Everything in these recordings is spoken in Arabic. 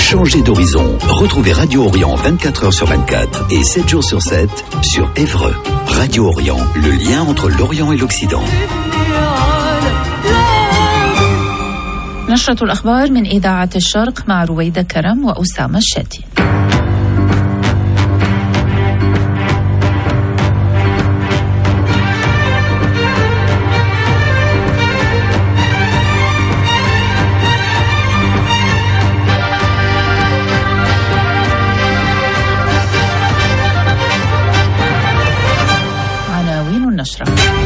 Changez d'horizon. Retrouvez Radio Orient 24 heures sur 24 et 7 jours sur 7 sur Évreux. Radio Orient, le lien entre l'Orient et l'Occident. نشرة الأخبار من إذاعة الشرق مع رويدة كرم وأسامة الشاتي. عناوين النشرة: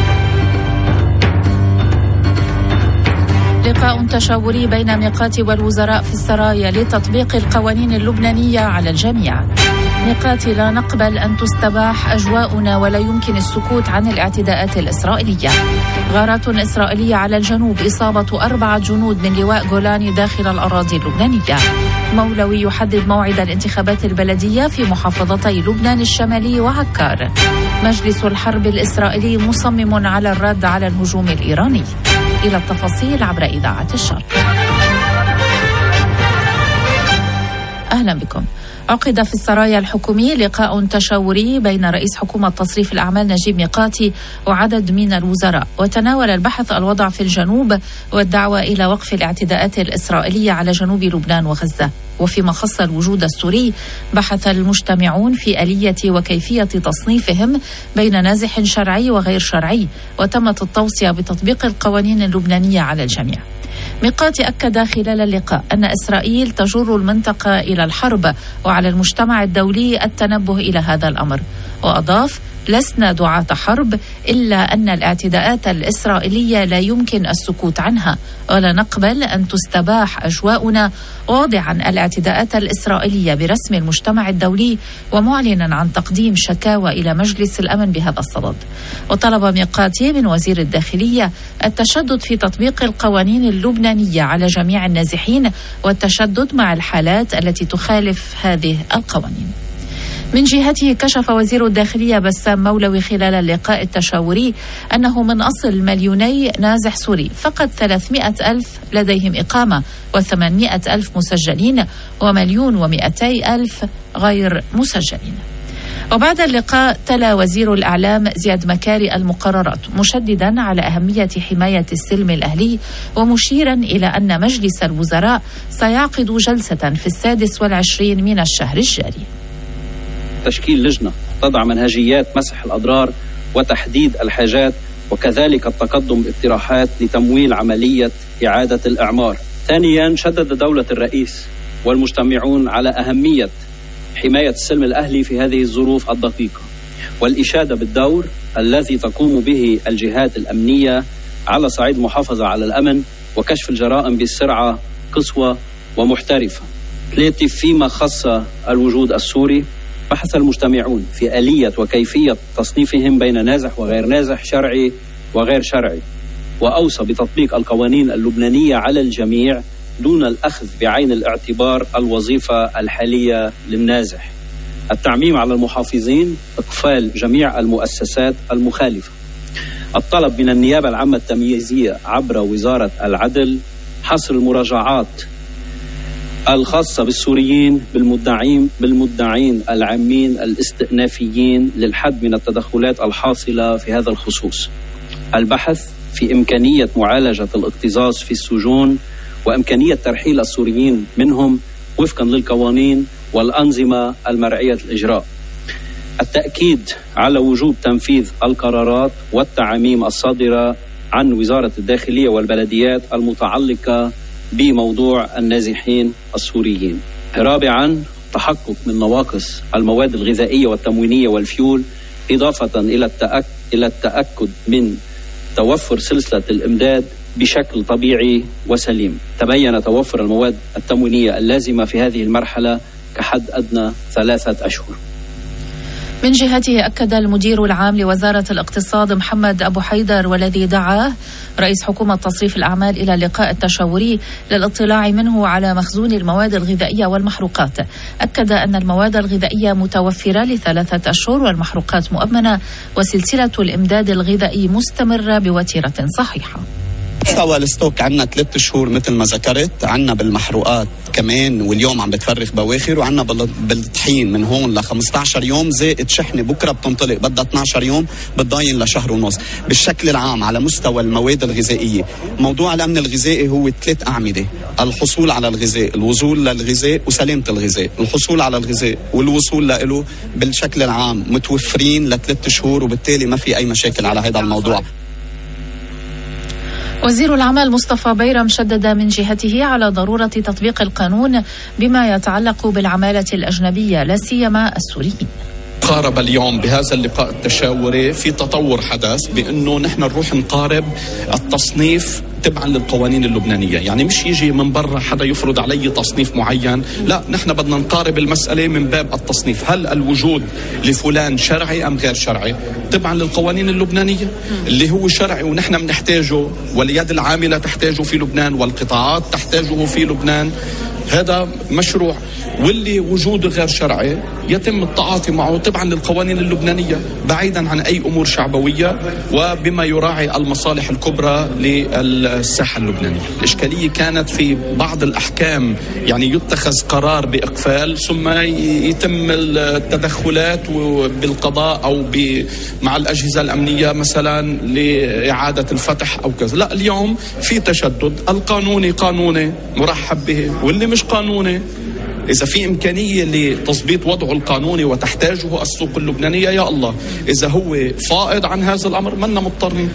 لقاء تشاوري بين ميقات والوزراء في السرايا لتطبيق القوانين اللبنانية على الجميع. ميقات: لا نقبل أن تستباح أجواؤنا ولا يمكن السكوت عن الاعتداءات الإسرائيلية. غارات إسرائيلية على الجنوب، إصابة 4 جنود من لواء جولاني داخل الأراضي اللبنانية. مولوي يحدد موعد الانتخابات البلدية في محافظتي لبنان الشمالي وعكار. مجلس الحرب الإسرائيلي مصمم على الرد على الهجوم الإيراني. إلى التفاصيل عبر إذاعة الشرق. أهلا بكم. عقد في السرايا الحكومي لقاء تشاوري بين رئيس حكومة تصريف الأعمال نجيب ميقاتي وعدد من الوزراء، وتناول البحث الوضع في الجنوب والدعوة إلى وقف الاعتداءات الإسرائيلية على جنوب لبنان وغزة. وفيما خص الوجود السوري، بحث المجتمعون في آلية وكيفية تصنيفهم بين نازح شرعي وغير شرعي، وتمت التوصية بتطبيق القوانين اللبنانية على الجميع. ميقاتي أكد خلال اللقاء أن إسرائيل تجر المنطقة إلى الحرب، وعلى المجتمع الدولي التنبه إلى هذا الأمر. وأضاف: لسنا دعاة حرب، إلا أن الاعتداءات الإسرائيلية لا يمكن السكوت عنها، ولا نقبل أن تستباح أجواؤنا، واضعا الاعتداءات الإسرائيلية برسم المجتمع الدولي ومعلنا عن تقديم شكاوى إلى مجلس الأمن بهذا الصدد. وطلب ميقاتي من وزير الداخلية التشدد في تطبيق القوانين اللبنانية على جميع النازحين، والتشدد مع الحالات التي تخالف هذه القوانين. من جهته كشف وزير الداخلية بسام مولوي خلال اللقاء التشاوري أنه من أصل 2,000,000 نازح سوري فقط 300,000 لديهم إقامة، و800,000 مسجلين، و1,200,000 غير مسجلين. وبعد اللقاء تلا وزير الإعلام زياد مكاري المقررات، مشددا على أهمية حماية السلم الأهلي، ومشيرا إلى أن مجلس الوزراء سيعقد جلسة في 26 من الشهر الجاري. تشكيل لجنة تضع منهجيات مسح الأضرار وتحديد الحاجات، وكذلك التقدم باقتراحات لتمويل عملية إعادة الإعمار. ثانيا، شدد دولة الرئيس والمجتمعون على أهمية حماية السلم الأهلي في هذه الظروف الدقيقة، والإشادة بالدور الذي تقوم به الجهات الأمنية على صعيد المحافظة على الأمن وكشف الجرائم بسرعة قصوى ومحترفة. ثلاثة، فيما خص الوجود السوري، بحث المجتمعون في آلية وكيفية تصنيفهم بين نازح وغير نازح، شرعي وغير شرعي، وأوصى بتطبيق القوانين اللبنانية على الجميع دون الأخذ بعين الاعتبار الوظيفة الحالية للنازح. التعميم على المحافظين، إقفال جميع المؤسسات المخالفة. الطلب من النيابة العامة التمييزية عبر وزارة العدل حصر المراجعات الخاصة بالسوريين بالمدعين العامين الاستئنافيين للحد من التدخلات الحاصلة في هذا الخصوص. البحث في إمكانية معالجة الاكتظاظ في السجون وإمكانية ترحيل السوريين منهم وفقا للقوانين والأنظمة المرعية الإجراء. التأكيد على وجوب تنفيذ القرارات والتعاميم الصادرة عن وزارة الداخلية والبلديات المتعلقة بموضوع النازحين السوريين. رابعا، تحقق من نواقص المواد الغذائية والتموينية والفيول، إضافة إلى التأكد من توفر سلسلة الإمداد بشكل طبيعي وسليم. تبين توفر المواد التموينية اللازمة في هذه المرحلة كحد أدنى 3 أشهر. من جهته أكد المدير العام لوزارة الاقتصاد محمد أبو حيدر، والذي دعاه رئيس حكومة تصريف الأعمال إلى اللقاء التشاوري للاطلاع منه على مخزون المواد الغذائية والمحروقات، أكد أن المواد الغذائية متوفرة ل3 أشهر والمحروقات مؤمنة، وسلسلة الإمداد الغذائي مستمرة بوتيرة صحيحة. مستوى الستوك عنا 3 شهور مثل ما ذكرت. عنا بالمحروقات كمان واليوم عم بتفرخ بواخر، وعنا بالطحين من هون ل15 يوم زائد شحنة بكرة بتنطلق بدها 12 يوم بتضاين لشهر ونص. بالشكل العام على مستوى المواد الغذائية موضوع الأمن الغذائي هو 3 أعمدة: الحصول على الغذاء، الوصول للغذاء، وسلامة الغذاء. الحصول على الغذاء والوصول له بالشكل العام متوفرين ل3 شهور، وبالتالي ما في أي مشاكل على هذا الموضوع. وزير العمل مصطفى بيرم شدد من جهته على ضرورة تطبيق القانون بما يتعلق بالعمالة الأجنبية لا سيما السوريين. قارب اليوم بهذا اللقاء التشاوري في تطور حدث بأنه نحن نروح نقارب التصنيف تبعا للقوانين اللبنانية. يعني مش يجي من برا حدا يفرض علي تصنيف معين، لا، نحن بدنا نقارب المسألة من باب التصنيف. هل الوجود لفلان شرعي أم غير شرعي تبعا للقوانين اللبنانية؟ اللي هو شرعي ونحن بنحتاجه واليد العاملة تحتاجه في لبنان والقطاعات تحتاجه في لبنان، هذا مشروع. واللي وجوده غير شرعي يتم التعاطي معه طبعا للقوانين اللبنانية بعيدا عن أي أمور شعبوية وبما يراعي المصالح الكبرى للساحة اللبنانية. الإشكالية كانت في بعض الأحكام، يعني يتخذ قرار بإقفال ثم يتم التدخلات بالقضاء أو مع الأجهزة الأمنية مثلا لإعادة الفتح أو كذا. لا، اليوم في تشدد. القانوني قانوني مرحب به، واللي مش قانوني إذا في إمكانية لتضبيط وضعه القانوني وتحتاجه السوق اللبنانية يا الله، إذا هو فائض عن هذا الأمر منا مضطرين.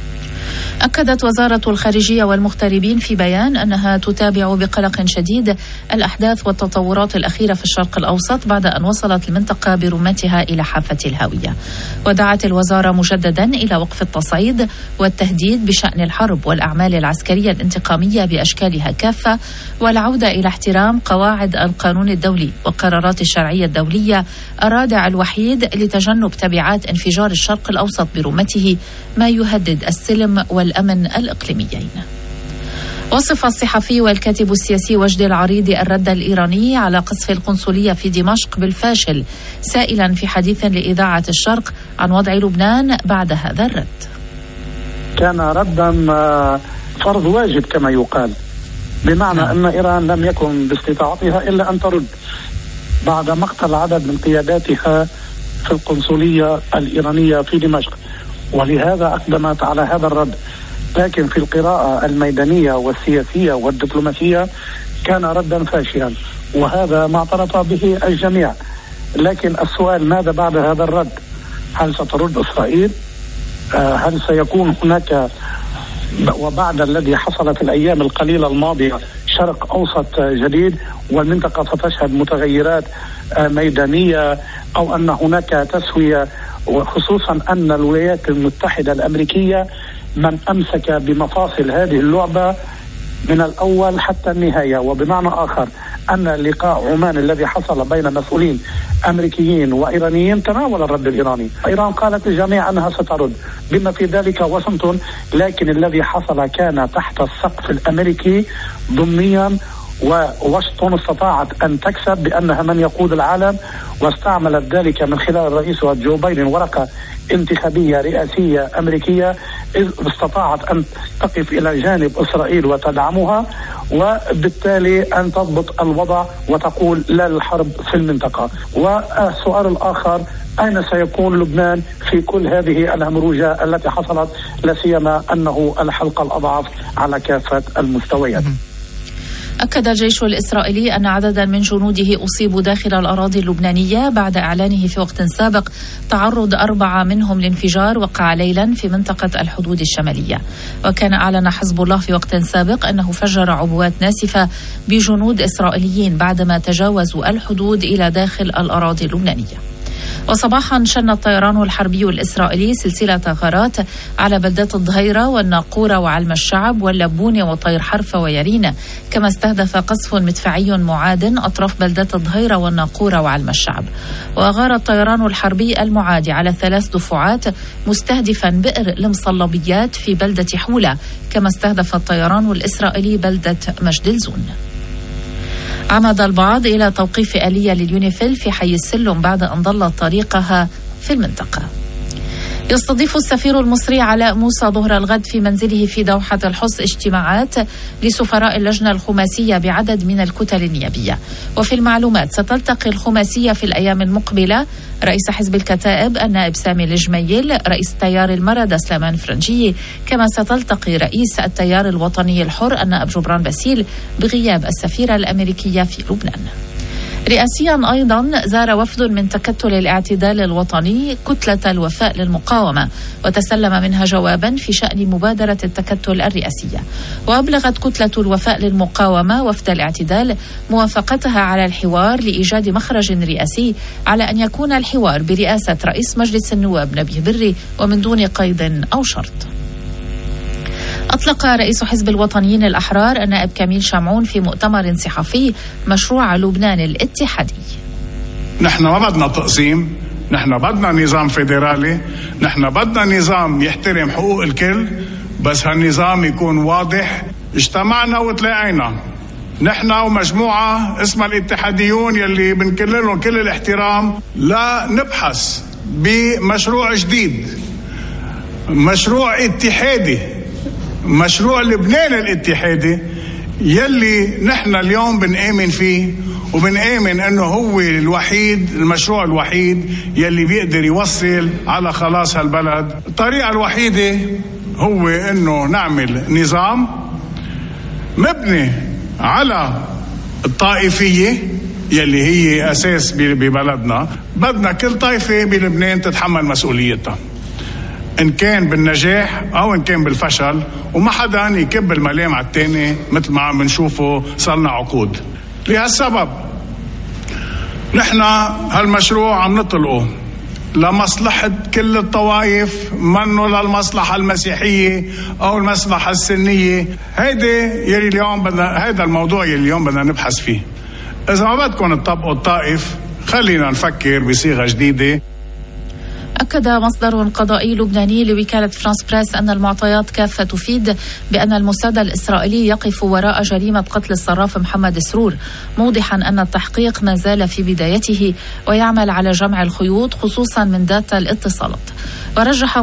أكدت وزارة الخارجية والمغتربين في بيان أنها تتابع بقلق شديد الأحداث والتطورات الأخيرة في الشرق الأوسط بعد أن وصلت المنطقة برمتها إلى حافة الهاوية. ودعت الوزارة مجددا إلى وقف التصعيد والتهديد بشأن الحرب والأعمال العسكرية الانتقامية بأشكالها كافة، والعودة إلى احترام قواعد القانون الدولي وقرارات الشرعية الدولية الرادع الوحيد لتجنب تبعات انفجار الشرق الأوسط برمته ما يهدد السلم والأمن الإقليميين. وصف الصحفي والكاتب السياسي وجدي العريضي الرد الإيراني على قصف القنصلية في دمشق بالفاشل، سائلا في حديث لإذاعة الشرق عن وضع لبنان بعد هذا الرد. كان ردا فرض واجب كما يقال، بمعنى أن إيران لم يكن باستطاعتها إلا أن ترد بعد مقتل عدد من قياداتها في القنصلية الإيرانية في دمشق، ولهذا أقدمت على هذا الرد. لكن في القراءة الميدانية والسياسية والدبلوماسية كان ردا فاشلا، وهذا ما اعترف به الجميع. لكن السؤال ماذا بعد هذا الرد؟ هل سترد إسرائيل؟ هل سيكون هناك وبعد الذي حصل في الأيام القليلة الماضية شرق أوسط جديد والمنطقة ستشهد متغيرات ميدانية، أو أن هناك تسوية، وخصوصا أن الولايات المتحدة الأمريكية من أمسك بمفاصل هذه اللعبة من الأول حتى النهاية. وبمعنى آخر أن لقاء عمان الذي حصل بين مسؤولين أمريكيين وإيرانيين تناول الرد الإيراني. إيران قالت للجميع أنها سترد بما في ذلك واشنطن، لكن الذي حصل كان تحت السقف الأمريكي ضمنيا، وواشنطن استطاعت أن تكسب بأنها من يقود العالم، واستعملت ذلك من خلال الرئيس جو بايدن ورقة انتخابية رئاسية أمريكية، إذ استطاعت أن تقف إلى جانب إسرائيل وتدعمها، وبالتالي أن تضبط الوضع وتقول لا للحرب في المنطقة. والسؤال الآخر، أين سيكون لبنان في كل هذه الهمروجة التي حصلت، لا سيما أنه الحلقة الأضعف على كافة المستويات. أكد الجيش الإسرائيلي أن عددا من جنوده أصيبوا داخل الأراضي اللبنانية بعد إعلانه في وقت سابق تعرض 4 منهم لانفجار وقع ليلا في منطقة الحدود الشمالية. وكان أعلن حزب الله في وقت سابق أنه فجر عبوات ناسفة بجنود إسرائيليين بعدما تجاوزوا الحدود إلى داخل الأراضي اللبنانية. وصباحا شن الطيران الحربي الإسرائيلي سلسلة غارات على بلدات الظهيرة والناقورة وعلم الشعب واللبونة وطير حرفة ويرينا، كما استهدف قصف مدفعي معاد أطراف بلدات الظهيرة والناقورة وعلم الشعب. وأغار الطيران الحربي المعادي على 3 دفعات مستهدفا بئر المصلبيات في بلدة حولة، كما استهدف الطيران الإسرائيلي بلدة مجد الزون. عمد البعض إلى توقيف آلية لليونيفيل في حي السلم بعد أن ضلت طريقها في المنطقة. يستضيف السفير المصري علاء موسى ظهر الغد في منزله في دوحة الحص اجتماعات لسفراء اللجنة الخماسية بعدد من الكتل النيابية. وفي المعلومات ستلتقي الخماسية في الأيام المقبلة رئيس حزب الكتائب النائب سامي الجميل، رئيس تيار المردة سليمان فرنجي، كما ستلتقي رئيس التيار الوطني الحر النائب جبران باسيل بغياب السفيرة الأمريكية في لبنان. رئاسيا أيضا زار وفد من تكتل الاعتدال الوطني كتلة الوفاء للمقاومة وتسلم منها جوابا في شأن مبادرة التكتل الرئاسية. وأبلغت كتلة الوفاء للمقاومة وفد الاعتدال موافقتها على الحوار لإيجاد مخرج رئاسي على أن يكون الحوار برئاسة رئيس مجلس النواب نبيه بري ومن دون قيد أو شرط. أطلق رئيس حزب الوطنيين الأحرار النائب كميل شمعون في مؤتمر صحفي مشروع لبنان الاتحادي. نحن ما بدنا تقسيم، نحن بدنا نظام فيدرالي، نحن بدنا نظام يحترم حقوق الكل، بس هالنظام يكون واضح. اجتمعنا وتلاقينا نحن ومجموعة اسمها الاتحاديون يلي بنكللهم كل الاحترام لا نبحث بمشروع جديد، مشروع اتحادي، مشروع لبنان الاتحادي يلي نحن اليوم بنآمن فيه وبنآمن انه هو الوحيد، المشروع الوحيد يلي بيقدر يوصل على خلاص هالبلد. الطريقة الوحيدة هو انه نعمل نظام مبني على الطائفية يلي هي اساس ببلدنا. بدنا كل طائفة بلبنان تتحمل مسؤوليتها إن كان بالنجاح أو إن كان بالفشل، وما حدا يكب الملام على التاني مثل ما عم بنشوفه صارنا عقود. لهالسبب نحن هالمشروع عم نطلقه لمصلحة كل الطوائف، منه للمصلحة المسيحية أو المصلحة السنية. هيدا الموضوع يلي اليوم بدنا نبحث فيه. إذا ما بدكم تطبقوا الطائف خلينا نفكر بصيغة جديدة. أكد مصدر قضائي لبناني لوكالة فرانس بريس أن المعطيات كافة تفيد بأن الموساد الإسرائيلي يقف وراء جريمة قتل الصراف محمد سرور، موضحا أن التحقيق ما زال في بدايته ويعمل على جمع الخيوط خصوصا من داتا الاتصالات. ورجح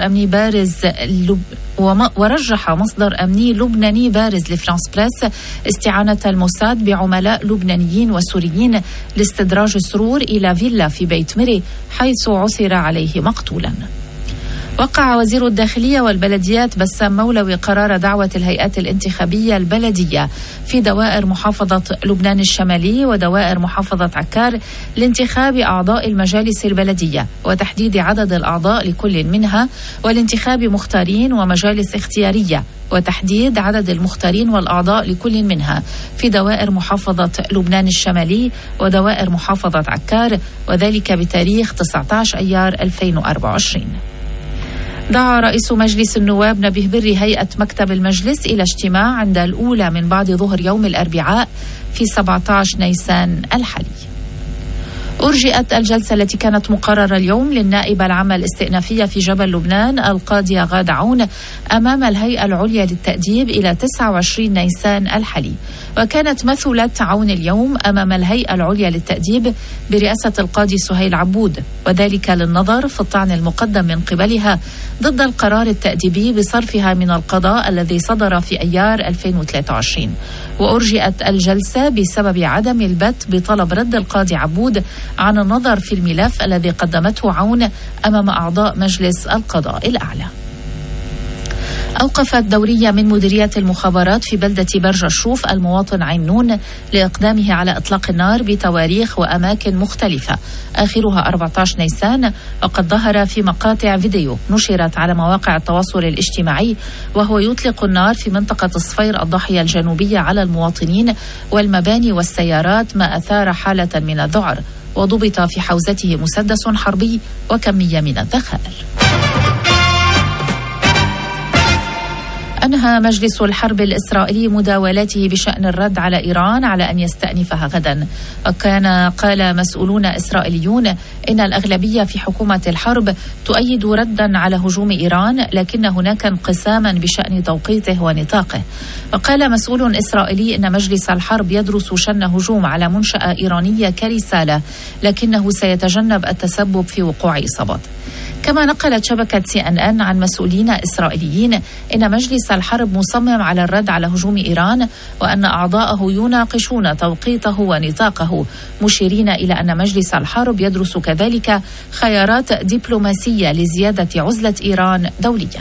مصدر أمني لبناني بارز لفرانس بريس استعانة الموساد بعملاء لبنانيين وسوريين لاستدراج سرور إلى فيلا في بيت مري حيث عثر عليه مقتولا. وقع وزير الداخلية والبلديات بسام مولوي قرار دعوة الهيئات الانتخابية البلدية في دوائر محافظة لبنان الشمالي ودوائر محافظة عكار لانتخاب أعضاء المجالس البلدية وتحديد عدد الأعضاء لكل منها، والانتخاب مختارين ومجالس اختيارية وتحديد عدد المختارين والأعضاء لكل منها في دوائر محافظة لبنان الشمالي ودوائر محافظة عكار، وذلك بتاريخ 19 أيار 2024. دعا رئيس مجلس النواب نبيه بري هيئة مكتب المجلس إلى اجتماع عند الأولى من بعد ظهر يوم الأربعاء في 17 نيسان الحالي. أرجئت الجلسة التي كانت مقررة اليوم للنائبة العامة الاستئنافية في جبل لبنان القاضية غادة عون أمام الهيئة العليا للتأديب إلى 29 نيسان الحالي، وكانت مثلة عون اليوم أمام الهيئة العليا للتأديب برئاسة القاضي سهيل عبود، وذلك للنظر في الطعن المقدم من قبلها ضد القرار التأديبي بصرفها من القضاء الذي صدر في أيار 2023. وأرجئت الجلسة بسبب عدم البت بطلب رد القاضي عبود عن النظر في الملف الذي قدمته عون أمام أعضاء مجلس القضاء الأعلى. أوقفت دورية من مديرية المخابرات في بلدة برج الشوف المواطن عينون لإقدامه على إطلاق النار بتواريخ وأماكن مختلفة آخرها 14 نيسان، وقد ظهر في مقاطع فيديو نشرت على مواقع التواصل الاجتماعي وهو يطلق النار في منطقة الصفير الضاحية الجنوبية على المواطنين والمباني والسيارات، ما أثار حالة من الذعر، وضبط في حوزته مسدس حربي وكمية من الذخائر. أنهى مجلس الحرب الإسرائيلي مداولاته بشأن الرد على إيران على أن يستأنفها غدا. قال مسؤولون إسرائيليون إن الأغلبية في حكومة الحرب تؤيد ردا على هجوم إيران، لكن هناك انقساما بشأن توقيته ونطاقه. وقال مسؤول إسرائيلي إن مجلس الحرب يدرس شن هجوم على منشأة إيرانية كرسالة، لكنه سيتجنب التسبب في وقوع إصابات. كما نقلت شبكة CNN عن مسؤولين إسرائيليين إن مجلس الحرب مصمم على الرد على هجوم إيران، وأن أعضاءه يناقشون توقيته ونطاقه، مشيرين إلى أن مجلس الحرب يدرس كذلك خيارات دبلوماسية لزيادة عزلة إيران دوليا.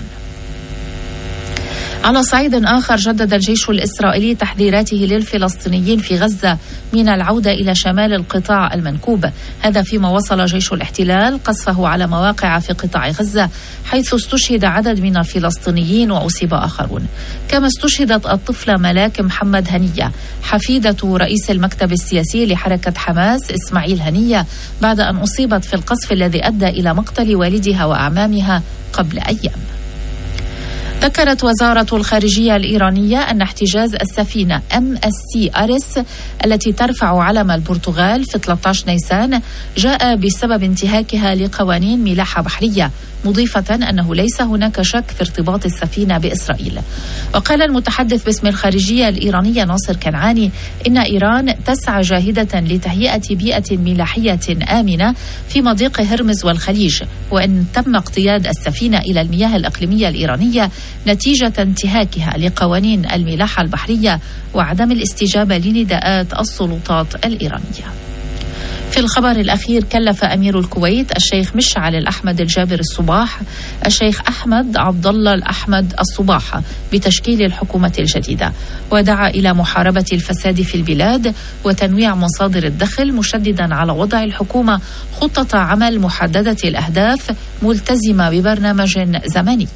على صعيد آخر، جدد الجيش الإسرائيلي تحذيراته للفلسطينيين في غزة من العودة إلى شمال القطاع المنكوب، هذا فيما وصل جيش الاحتلال قصفه على مواقع في قطاع غزة، حيث استشهد عدد من الفلسطينيين وأصيب آخرون. كما استشهدت الطفلة ملاك محمد هنية حفيدة رئيس المكتب السياسي لحركة حماس إسماعيل هنية بعد أن أصيبت في القصف الذي أدى إلى مقتل والدها وأعمامها قبل أيام. ذكرت وزارة الخارجية الإيرانية أن احتجاز السفينة MSC أريس التي ترفع علم البرتغال في 13 نيسان جاء بسبب انتهاكها لقوانين ملاحة بحرية، مضيفة أنه ليس هناك شك في ارتباط السفينة بإسرائيل. وقال المتحدث باسم الخارجية الإيرانية ناصر كنعاني إن إيران تسعى جاهدة لتهيئة بيئة ملاحية آمنة في مضيق هرمز والخليج، وإن تم اقتياد السفينة إلى المياه الإقليمية الإيرانية نتيجة انتهاكها لقوانين الملاحة البحرية وعدم الاستجابة لنداءات السلطات الإيرانية. في الخبر الأخير، كلف أمير الكويت الشيخ مشعل الأحمد الجابر الصباح الشيخ أحمد عبد الله الأحمد الصباح بتشكيل الحكومة الجديدة، ودعا إلى محاربة الفساد في البلاد وتنويع مصادر الدخل، مشددا على وضع الحكومة خطة عمل محددة الأهداف ملتزمة ببرنامج زمني.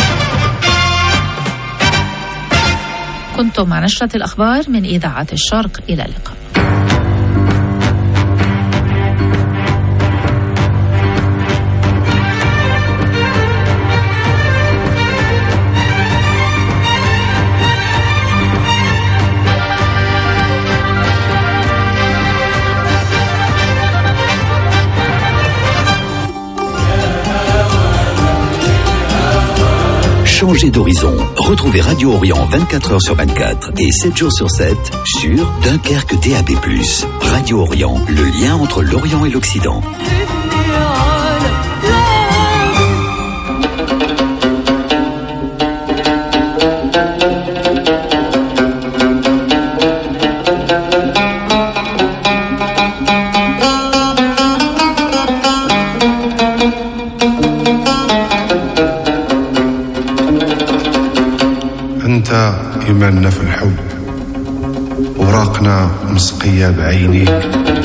كنتم مع نشرة الأخبار من إذاعة الشرق، إلى اللقاء. Changez d'horizon. Retrouvez Radio Orient 24h sur 24 et 7 jours sur 7 sur Dunkerque DAB+. Radio Orient, le lien entre l'Orient et l'Occident. إيماننا في الحب، وراقنا مسقية بعينيك.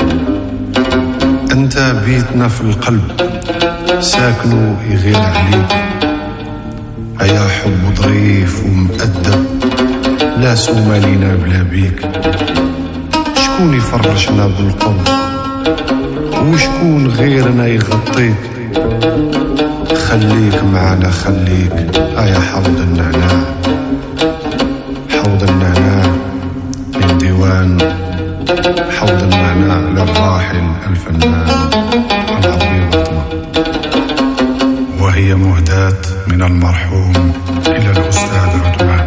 أنت بيتنا في القلب، ساكنو يغير عليك. هيا حب ظريف ومؤدب، لا سوما لينا بلا بيك. شكون يفرشنا بالقرب، وشكون غيرنا يغطيك. خليك معنا خليك، هيا حوض النعناع. حوض النعناع من ديوان حوض النعناع للراحل الفنان العربي بطمة، وهي مهداة من المرحوم إلى الأستاذ عثمان.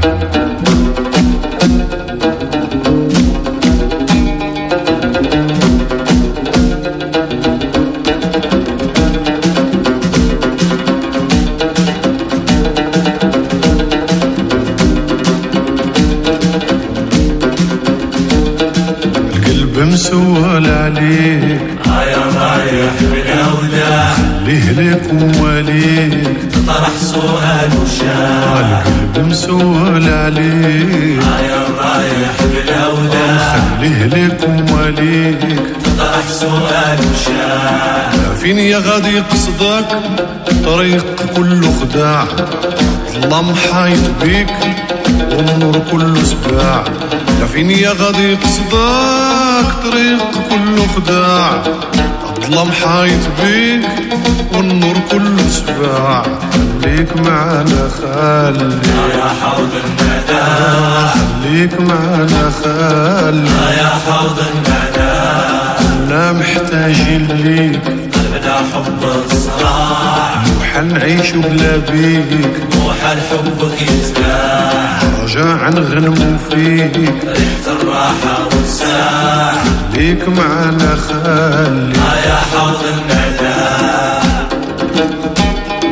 مسؤول عليك، يا رايح بالأوداع، خليه لك وماليك، تطرح سؤال وشاع. القلب مسؤول عليك، يا رايح بالأوداع، خليه لك وماليك، تطرح سؤال وشاع. فين يا غادي قصدك طريق كله خداع، الظلام حايط بيك والنور كله سباع. فين يا غادي قصدك طريق كله خداع، الظلام حايط بيك والنور كله سباع. خليك معنا خلي يا حوض الندى، خليك معنا خلي يا حوض الندى. كلنا محتاجين ليك، قلبنا حب الصراع، وحنعيش بلا بيك، وحال حبك يتباع. رجاء نغنمو فيك، ريحة الراحة والساع. خليك معنا خلي يا حوض الندى.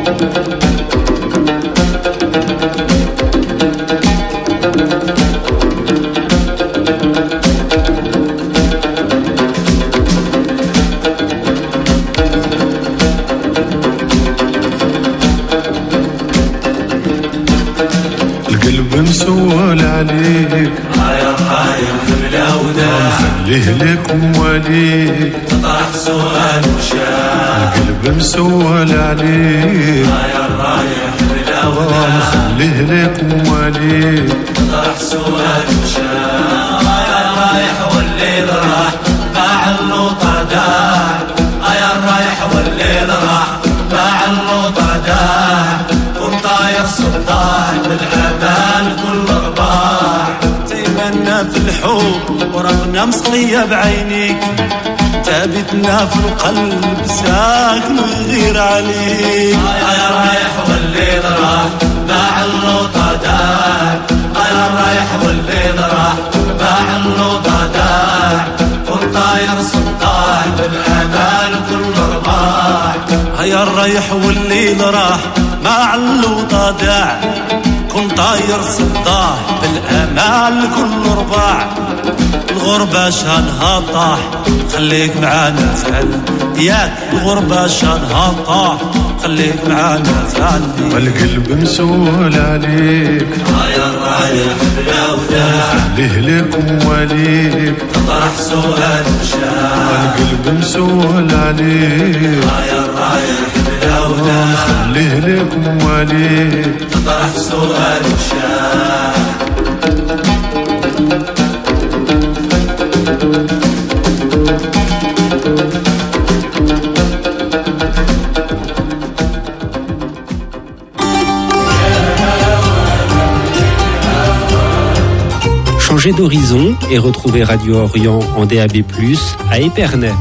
عليك يا رايح بلا وداع خليه لك مواليك تطرح سؤال وشاع القلب مسول عليك يا رايح بلا وداع خليه لك مواليك تطرح سؤال وشاع يا رايح والليل راح باع اللوطة داع يا رايح والليل راح باع اللوطة داع كنت طاير صداع بالأمان كل رباع تيمنا في الحب ورقنا مصقية بعينيك ثابتنا في القلب ساكن ويغير عليك يا رايح والليل راح باع اللوطة داع يا رايح والليل راح باع اللوطة داع كنت طاير صداع بالأمان كل رباع يا الرايح والليل راح مع اللوطة داع كنت طاير صداع بالأمال كل رباع الغربة شانها طاح خليك معانا فعلا ياك الغربة شانها طاح خليك معانا فعلا والقلب مسول عليك يا رايح بلا وداع خليه لك مواليك تطرح سؤال وشاع والقلب مسول عليك يا رايح بلا وداع خليه لك مواليك تطرح سؤال وشاع Changez d'horizon et retrouvez Radio Orient en DAB+, à Épernay.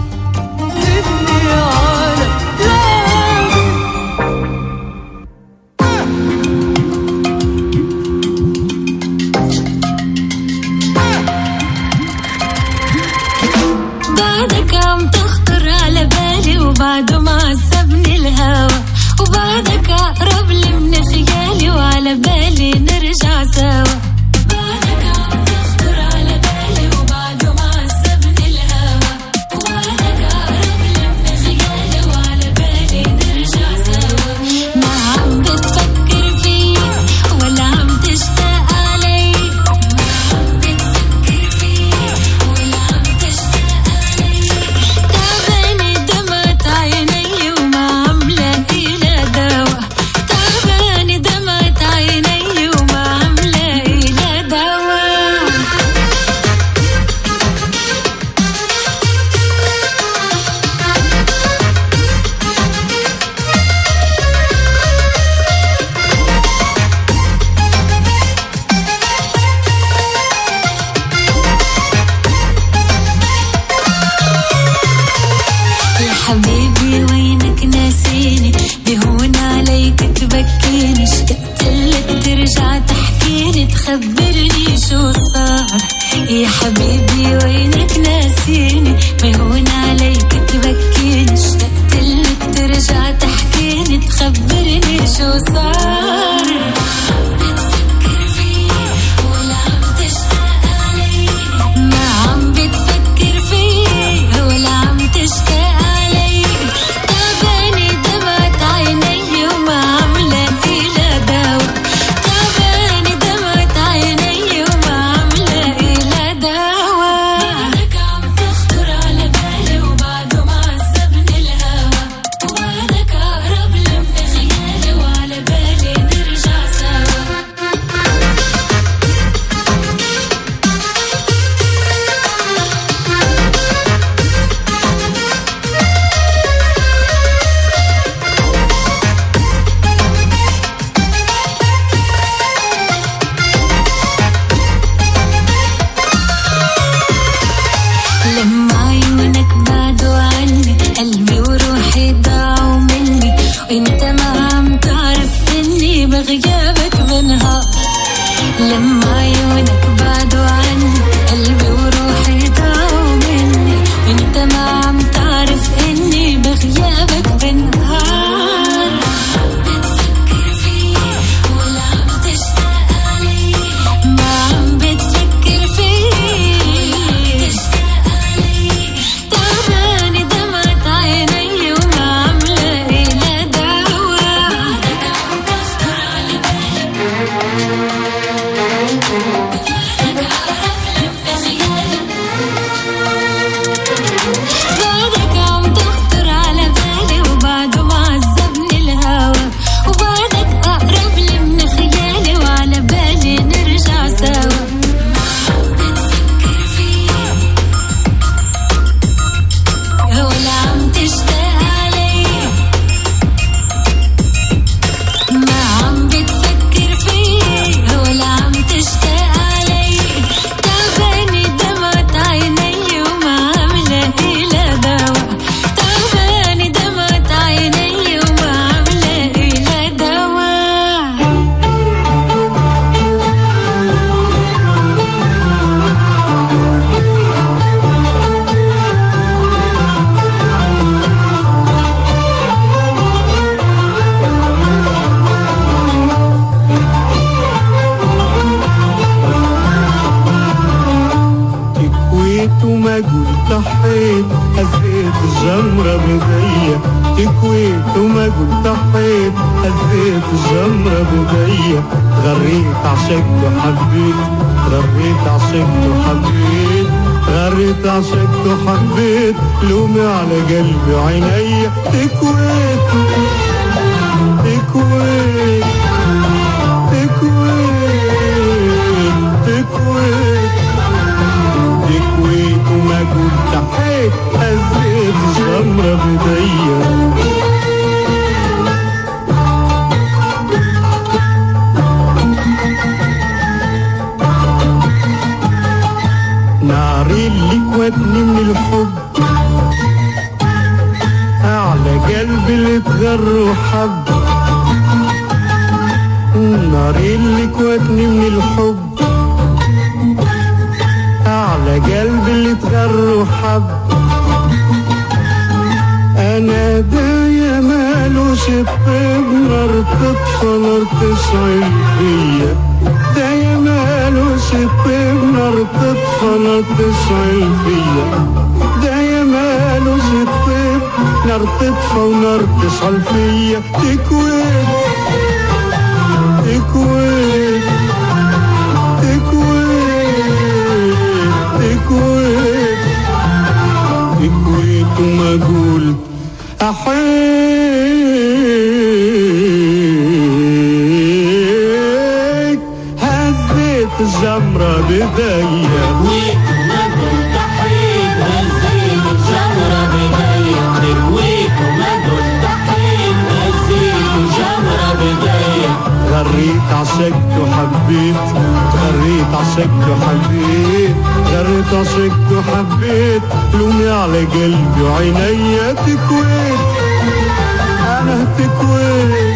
بعدك عم تخطر على بالي وبعده معصبني الهوى وبعدك أقرب لي من خيالي وعلى بالي نرجع سوا بعدك عم تخطر على بالي وبعده معصبني الهوى وبعدك أقرب لي من خيالي وعلى بالي نرجع سوا ما عم بتفكر فيي ولا عم تشتاق علي ما عم بتفكر فيي ولا عم تشتاق علي تعبانة دمعة عيني وما عم لاقي لها دوا تعبانة دمعة عيني وما عم لاقي لها دوا يا حبيبي وينك ناسيني بهون عليك تبكيني اشتقتلك ترجع تحكيني تخبرني شو صار يا حبيبي وينك ناسيني بهون عليك تبكيني اشتقتلك ترجع تحكيني تخبرني شو صار بتفكر فيي ولا عم تشتاق علي ما عم بتفكر فيي ولا عم تشتاق علي تعبانة دمعة عيني وما عم لاقي لها دوا تعبانة دمعة عيني وما عم لاقي لها دوا بعدك عم تخطر قلت ضحيت هزيت الجمرة بديا تكويت وما قلت ضحيت هزيت الجمرة بديا غريت عشقت وحبيت غريت عشقت وحبيت غريت عشقت وحبيت لومي على قلبي وعينيا تكويت تكويت تكويت تكويت تكويت وما قلت ضحيت هزيت الجمرة بديا ناري اللي كوتني من الحب على قلبي اللي تغر وحب ناري اللي كوتني من الحب على قلبي اللي تغر وحب انا دايا مالوش الطيب نار تطفى نار تشعل فيا دايا مالوش الطيب نار تطفى نار تشعل فيا دايا مالوش الطيب نار تطفى ونار تشعل فيا تكويت تكويت تكويت تكويت تكويت وما قلت أحييك هزيت الجمرة بديا تكويت وما قلت أحييك هزيت الجمرة بديا تكويت وما قلت أحييك هزيت الجمرة بديا غريت عشقت وحبيت غريت عشقت وحبيت غريت عشقت وحبيت لومي على قلبي وعينيا تكويت انا تكويت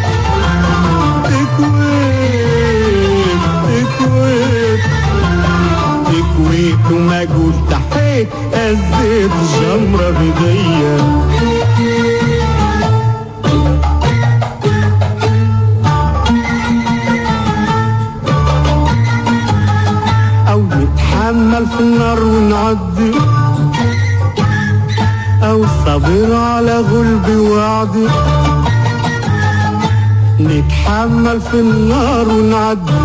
تكويت تكويت تكويت وما قلت ضحيت هزيت الجمرة بديا نتحمل في النار ونعدي او صبر على غلبي وعدي نتحمل في النار ونعدي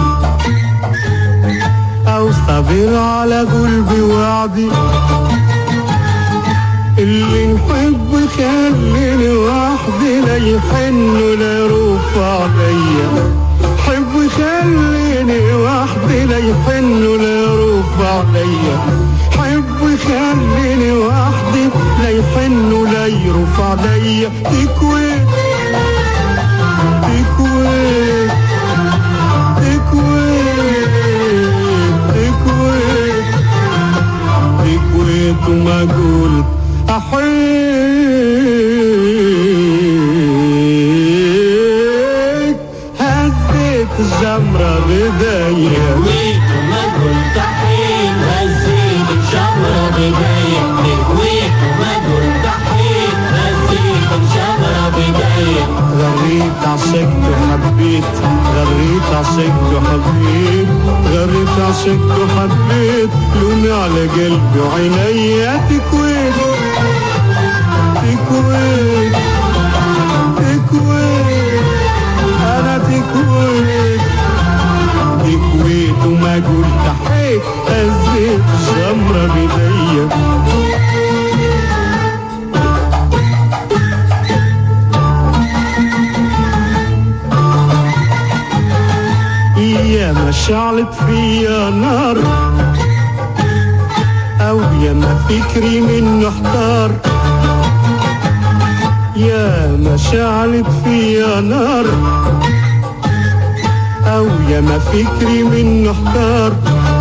او صبر على غلبي وعدي اللي نحب خليني وحدي لا يحن ولا يروف عليا حب خليني وحدي لا يحن ولا يروف عليا حب خليني وحدي لا يحن ولا يروف عليا تكويت تكويت تكويت تكويت تكويت وما قلت أحييك هزيت الجمرة بداية تكويت وما قلت أحييك هزيت الجمرة بداية تكويت وما قلت أحييك هزيت الجمرة بداية غريت عشقت وحبيت غريت عشقت وحبيت غريت عشقت وحبيت لومي على قلبي وعينيا تكويت تكويت تكويت أنا تكويت تكويت وما قلت حيت هزيت الجمرة بداية يا ما شعلت فيا نار أو يا ما فكري منه احتار يا ما شعلت فيا نار أو يا ما فكري منه احتار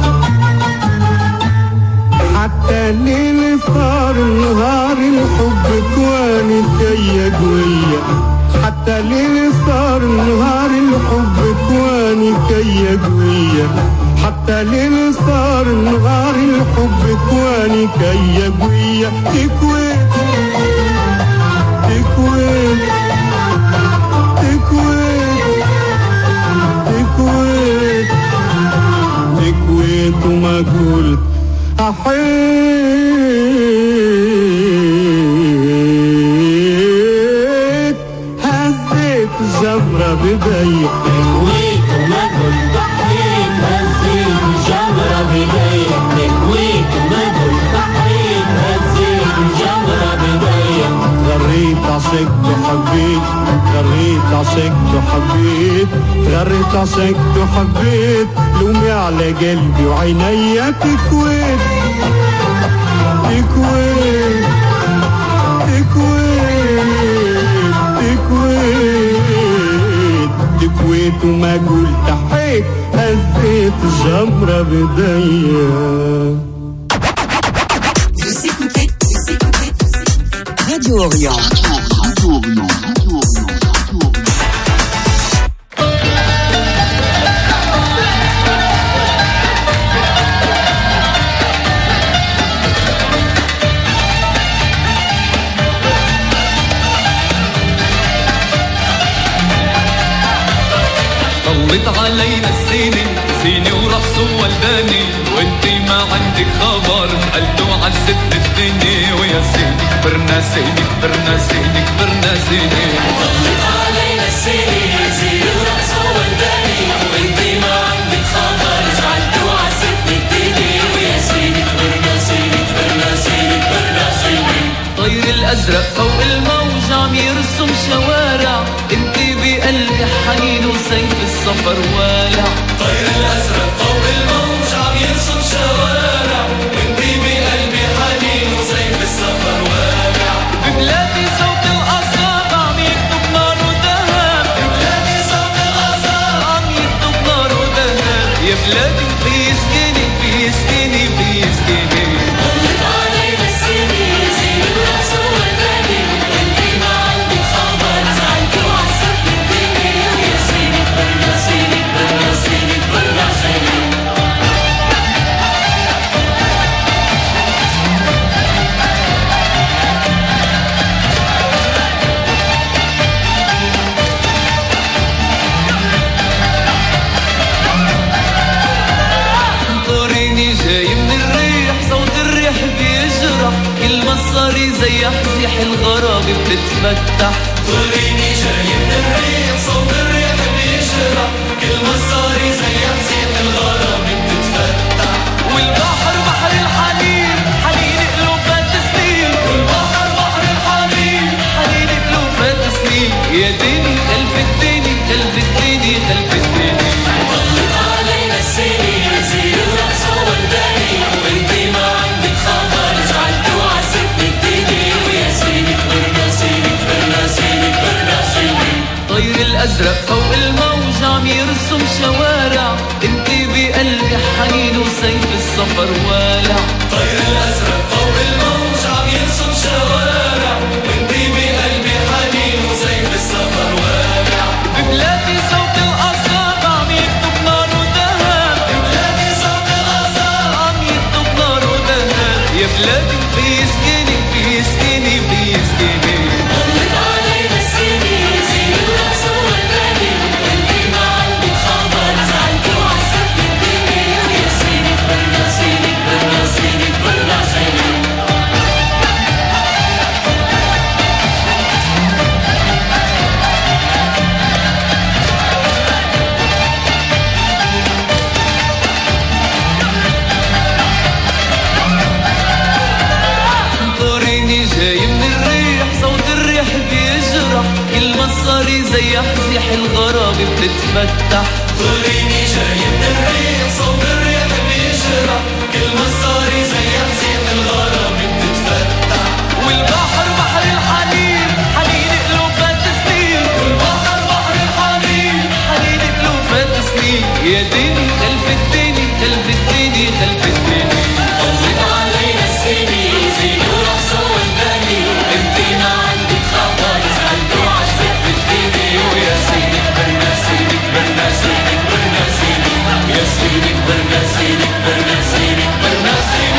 حتى الليل صار النهار الحب كواني جاية قوية حتى الليل صار النهار الحب كواني جاية قوية حتى الليل صار النهار الحب كواني جاية قوية تكويت تكويت تكويت تكويت تكويت وما قلت ححيت هزيت الجمرة بدايق تكويت وما قلت ححيت هزيت الجمرة بدايق تكويت وما قلت ححيت هزيت الجمرة بدايق غريت عشقت وحبيت غريت عشقت وحبيت غريت عشقت وحبيت لومي على قلبي وعينيا تكويت تكويت تكويت تكويت تكويت وما قلت حيت هزيت الجمرة بدايا. Radio Orient. طلت علينا السنين سيني ورقص ولداني وانتي ما عندك خبر قلت وعزت الدنيا ويا سيدي كبرنا سيدي كبرنا سيدي كبرنا سيدي. طلت علينا السنين سيني ورقص ولداني وانتي ما عندك خبر قلت وعزت الدنيا ويا سيدي كبرنا سيدي كبرنا سيدي كبرنا سيدي. طير الازرق فوق الموج عم يرسم شوارع انتي بقلبي حنين وسيف السفر والع. طير الازرق فوق الموج عم يرسم شوارع انتي بقلبي حنين وسيف السفر والع. ببلادي صوت الأصاب عم يكتب نار ودهب ببلادي صوت الأصاب عم يكتب نار ودهب يا بلادي في سكيني في سكيني في سكيني. طلت علينا السنين زين الرقص والدني وانتي ما عندك خبر زعلت وعصبت الدنيا ويا سيدي كبرنا سيدي كبرنا سيدي كبرنا سيدي. طوريني جاي من الريح صوت الريح بيجرح كل ما صاري زي حزيح الغرابة بتتفتح. طوريني جاي من الريح صوت الريح بيجرح كل ما صاري زي حزيح الغرابة بتتفتح. والبحر بحر الحنين حنين ألوفات سنين والبحر بحر الحنين حنين ألوفات سنين يا ديني خلف الديني خلف الديني خلف الديني. طلت علينا السنين زين الرقص والدني وانتي ما عندك خبر زعلت وعزت الدنيا ويا سيدي كبرنا سيدي كبرنا سيدي كبرنا سيدي. طير الأزرق فوق الموج عم يرسم شوارع انتي بقلبي حنين وسيف السفر والع. طير الأزرق فوق الموج عم يرسم شوارع وانتي بقلبي حنين وسيف السفر والع. ببلادي صوت الأصاب عم يكتب نار ودهب ببلادي صوت الأصاب عم يكتب نار ودهب يا بلادي في سكيني في سكيني في سكيني. طلت علينا السنين زين الرقص والدني وانتي ما عندك خبر زعلت وعصبت الدنيا ويا سيدي كبرنا سيدي كبرنا سيدي كبرنا سيدي. طوريني جاي من الريح صوت الريح بيجرح كل ما صاري زي حزيح الغرابة بتتفتح. طوريني جاي من الريح صوت الريح بيجرح كل ما صاري زي حزيح الغرابة بتتفتح. والبحر بحر الحنين حنين ألوفات سنين والبحر بحر الحنين حنين ألوفات سنين يا ديني خلف الديني خلف الديني خلف الديني. طلت علينا السنين زين الرقص والدني انتي ما عندك خبر زعلت وعزت الدنيا ويا سيدي كبرنا سيدي كبرنا سيدي كبرنا سيدي يا سيدي كبرنا سيدي كبرنا سيدي كبرنا سيدي.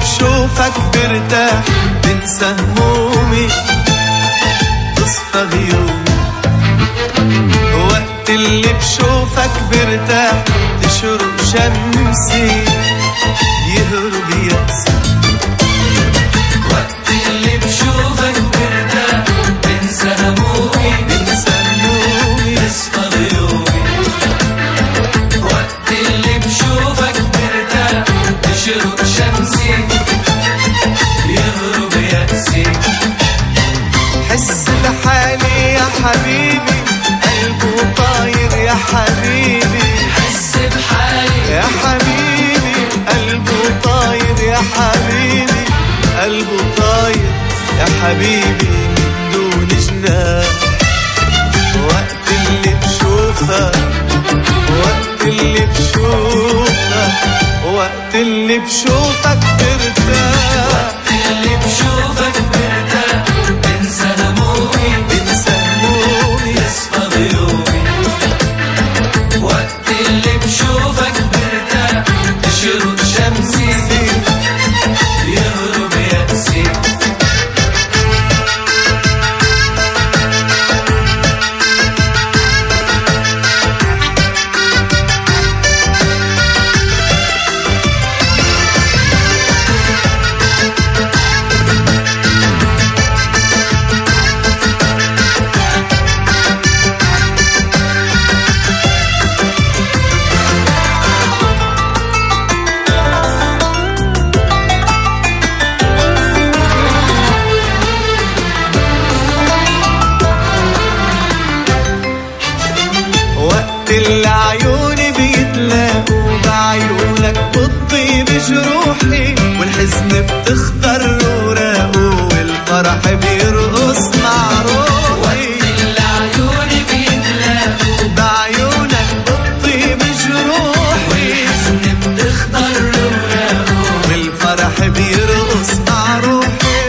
بشوفك برتاح بنسى همومي تصفى غيومي وقت اللي بشوفك برتاح تشرق شمسي يهرب يأسي وقت اللي بشوفك برتاح بنسى همومي تصفى غيومي وقت اللي بشوفك برتاح تشرق شمسي يهرب يأسي حس بحالي يا حبيبي قلبه طاير يا حبيبي حس بحالي يا حبيبي قلبه طاير يا حبيبي قلبه طاير يا حبيبي من دون جناح وقت اللي بشوفك وقت اللي بشوفك وقت اللي بشوفك برتاح وقت اللي بشوفك برتاح بنسى همومي تصفى غيومي وقت اللي بشوفك برتاح تشرق شمسي يهرب يأسي اللي عيوني بيتلاقوا بعيونك بتطيب جروحي والحزن بتخضر وراقه والفرح بيرقص مع روحي اللي عيوني بيتلاقوا بعيونك بتطيب جروحي والحزن بتخضر وراقه والفرح بيرقص مع روحي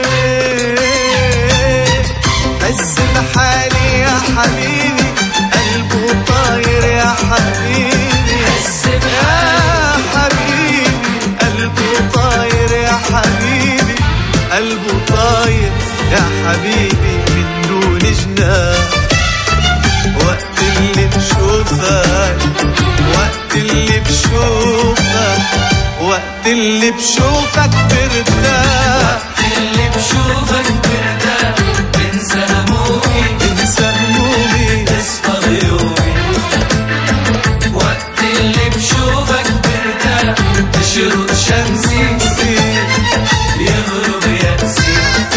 حس بحالي يا حبيبي قلبه طاير يا حبيبي حس بحالي يا حبيبي قلبه طاير يا حبيبي قلبه طاير يا حبيبي من دون جناح وقت اللي بشوفك وقت اللي بشوفك وقت اللي بشوفك برتاح وقت اللي بشوفك برتاح بنسى همومي تصفى غيومي وقت اللي بشوفك برتاح تشرق شمسي يهرب يأسي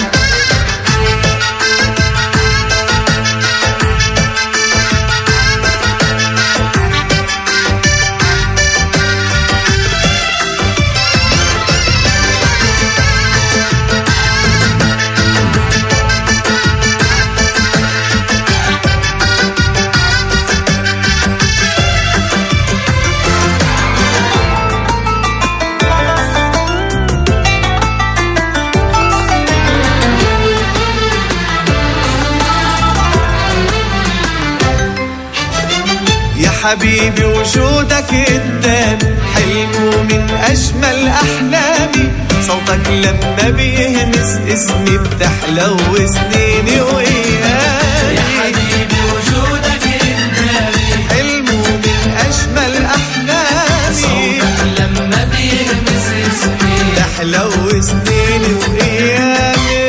حبيبي وجودك قدامي حلم من أجمل أحلامي صوتك لما بيهمس اسمي بتحلو سنيني وأيامي يا حبيبي وجودك قدامي حلم من أجمل أحلامي صوتك لما بيهمس اسمي بتحلو سنيني وأيامي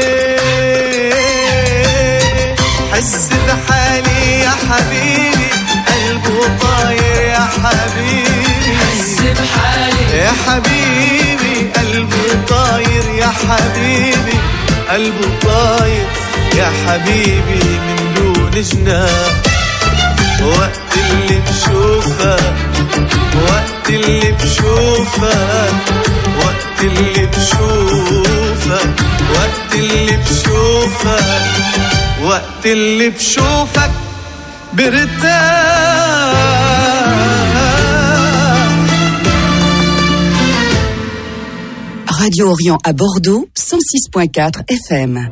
حس بحالي يا حبيبي قلبه طاير يا حبيبي حس بحالي يا حبيبي قلبه طاير يا حبيبي قلبه طاير يا حبيبي من دون جناح وقت اللي بشوفك وقت اللي بشوفك وقت اللي بشوفك وقت اللي بشوفك وقت اللي بشوفك Radio Orient à Bordeaux, 106.4 FM.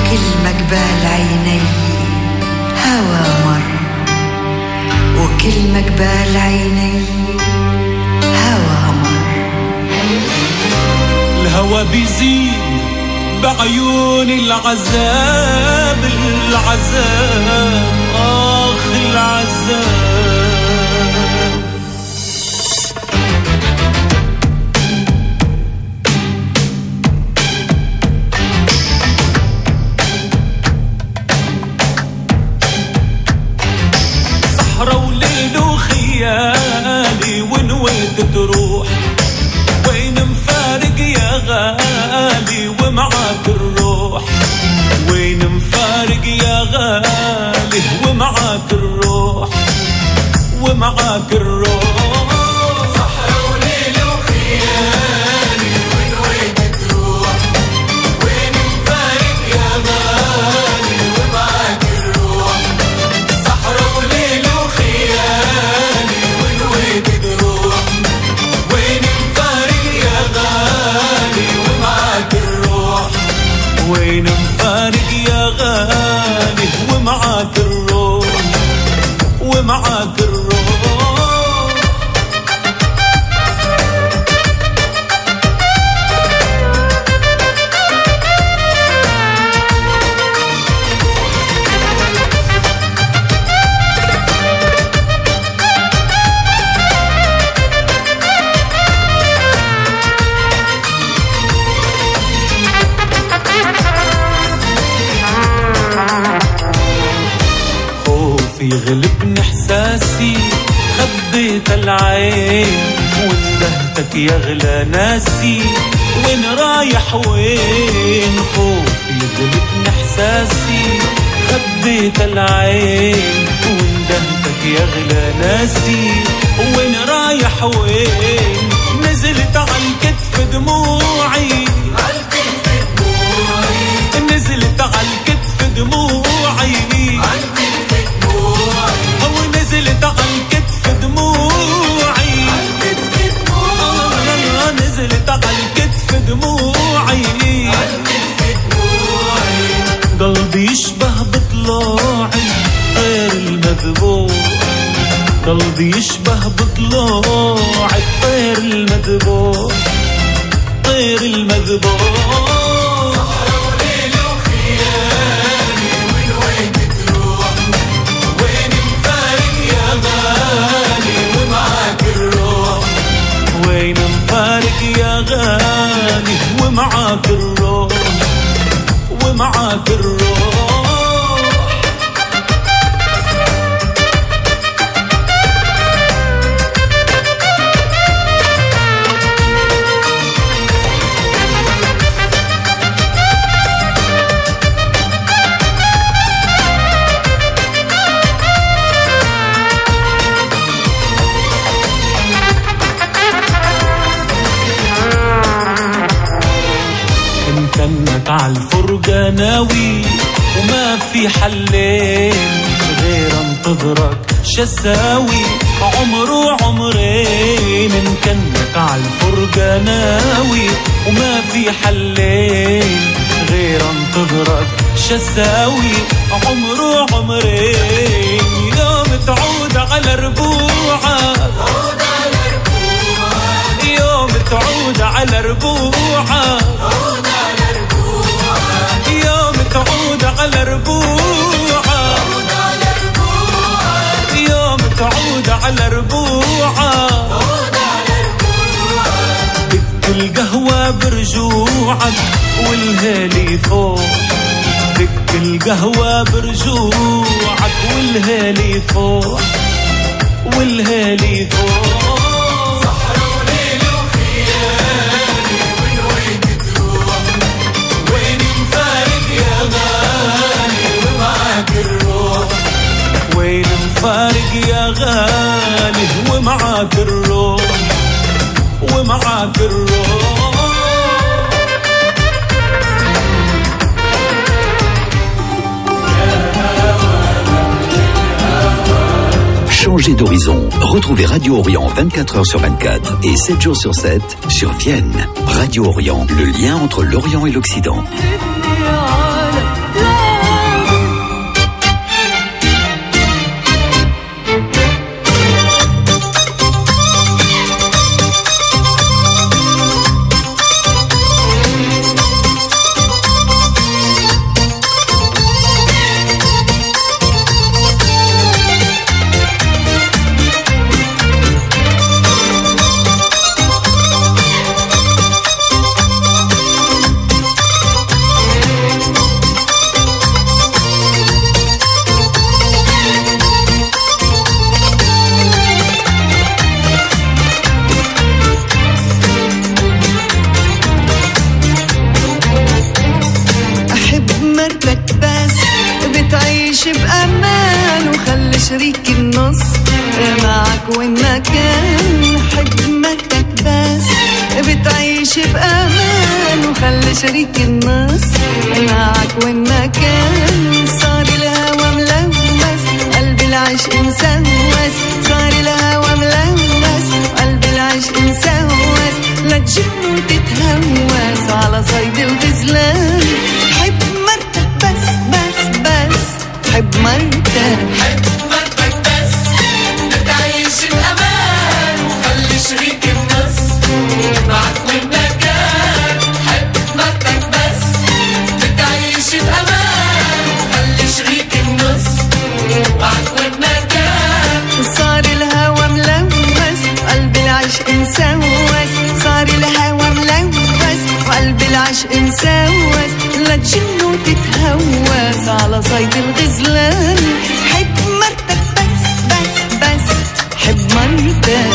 وكل مقبال عيني هوا مر وكل مقبال عيني هوا مر. الهوى بيزيد بعيون العذاب العذاب آخ العذاب. صحرا وليل وخيالي ونويت تروح وين مفارق يا غالي ومعاك الروح. وين مفارق يا غالي ومعاك الروح ومعاك الروح. صحرا وليل وخيالي ونويت تروح وين مفارق يا غالي ومعاك الروح. صحرا وليل وخيالي ونويت تروح وين مفارق يا غالي ومعاك الروح. وين مفارق يا غالي ومعاك الروح ومعاك الروح. خوفي غلبني احساسي خبيت العين وندهتك يا غلا ناسي وين رايح وين. خوفي غلبني احساسي خبيت العين وندهتك يا غلا ناسي وين رايح وين. نزلت عالكتف دموعي نزلت عالكتف دموعي نزلت عالكتف دموعي نزلت عالكتف دموعي. قلبي يشبه بطلوعي طير المذبوح. قلبي يشبه بطلوعي طير المذبوح طير المذبوح. وين مفارق يا غالي ومعاك الروح ومعاك الروح. كنك عالفرقة ناوي وما في حلين غير انتظرك شساوي عمر وعمرين. ان كنك عالفرقة ناوي وما في حلين غير انتظرك شساوي عمر وعمرين. يوم تعود على ربوعك يوم تعود على ربوعك يوم تعود على ربوعك يوم تعود على ربوعك. دق القهوة برجوعك والهالي فوق. دق القهوة برجوعك والهالي فوق والهالي فوق. وين مفارق يا غالي ومعاك الروح ومعاك الروح. Changez d'horizon. Retrouvez Radio Orient 24h sur 24 et 7 jours sur 7 sur Vienne. Radio Orient, le lien entre l'Orient et l'Occident. معك وين ما كان. حب مرتك بس بتعيش بأمان وخلي شريك النص معك وين ما كان. صار الهوى ملوث قلب العشق مسوس. صار الهوى ملوث قلب العشق مسوس. لا تجن وتتهوس على صيد الغزلان. حب مرتك بس بس بس. حب مرتك. حب مرتك بس بتعيش بأمان وخلي شريك النص معك وين ما كان. حب مرتك بس بتعيش بأمان وخلي شريك النص معك وين ما كان. صار الهوى ملوث وقلب العشق مسوس. صار الهوى ملوث وقلب العشق مسوس. لا تجن وتتهوس على صيد الغزلان. حب مرتك بس بس بس. حب مرتك.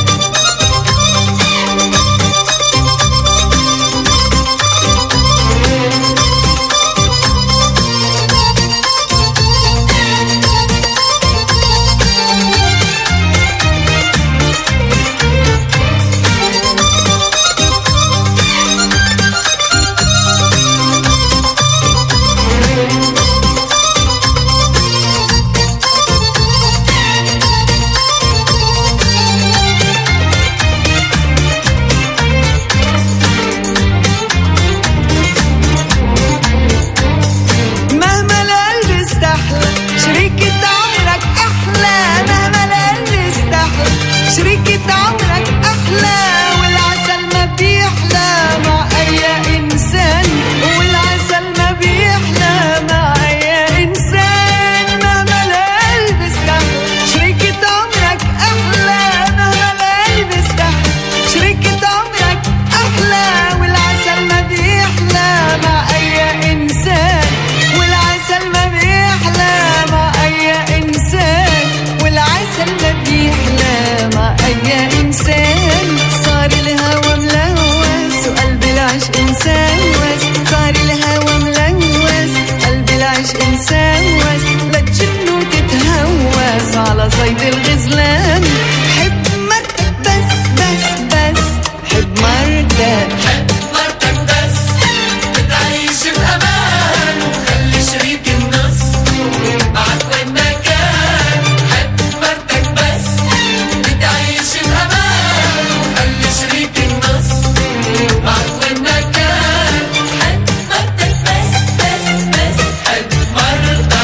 صيد الغزلان. حب مرتك بس بس بس. حب مرتك. حب مرتك بس بتعيش بأمان وخلي شريك النص معك وين ما كان. حب مرتك بس بتعيش بأمان وخلي شريك النص معك وين ما كان. حب مرتك بس بس بس. حب مرتك.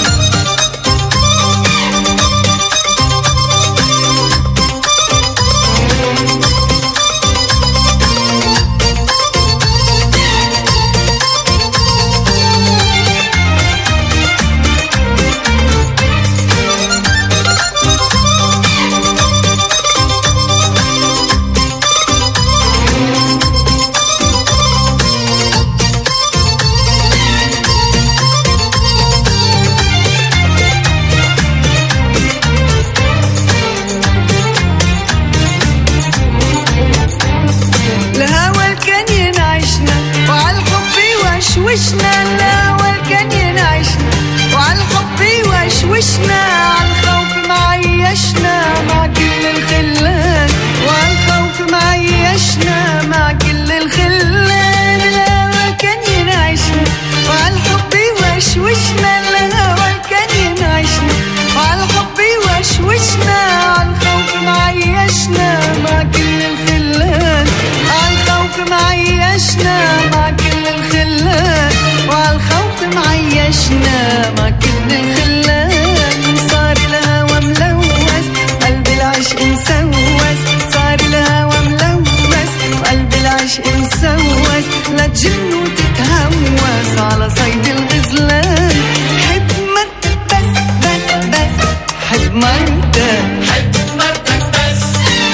الهوى كان ينعشنا وعالحب يوشوشنا عالخوف معيشنا مع كل الخلان. وعالخوف معيشنا مع كل الخلان. الهوى كان ينعشنا وعالحب يوشوشنا. الهوى كان ينعشنا وعالحب يوشوشنا عالخوف معيشنا مع كل الخلان. عالخوف معيشنا مع كل الخلان. وعالخوف معيشنا مع كل الخلان. صار الهوى ملوث قلب العشق مسوس. صار الهوى ملوث وقلب العشق مسوس. لا تجن وتتهوس على صيد الغزلان. حب مرتك بس بس بس. حب مرتك. حب مرتك بس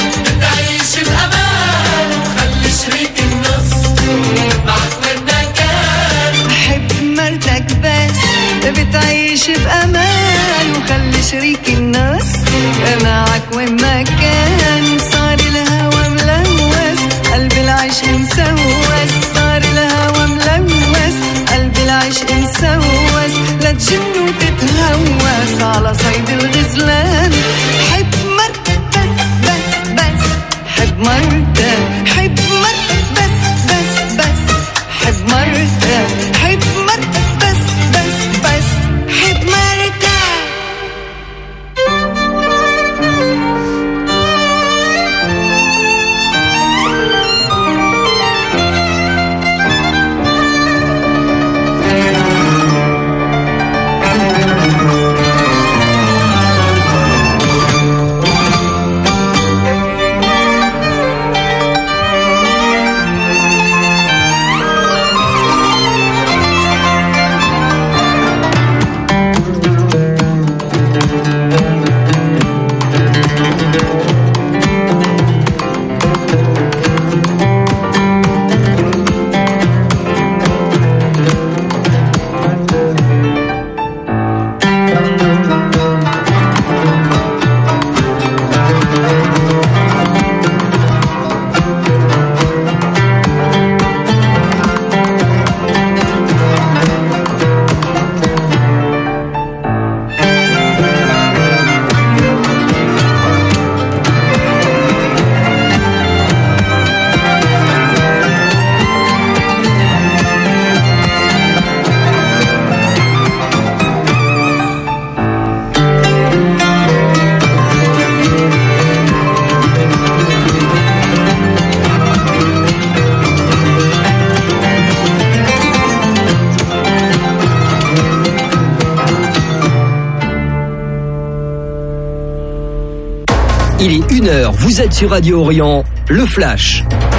بتعيش بأمان وخلي شريك النص معك وين ما كان. حب مرتك بس بتعيش بأمان وخلي شريك النص معك وين ما كان. صار الهوى ملوث قلب العشق مسوس. صار الهوى ملوث قلب العشق مسوس. لا تجن وتتهوس على صيد الغزلان. حب مرتك 21h, vous êtes sur Radio Orient, le Flash.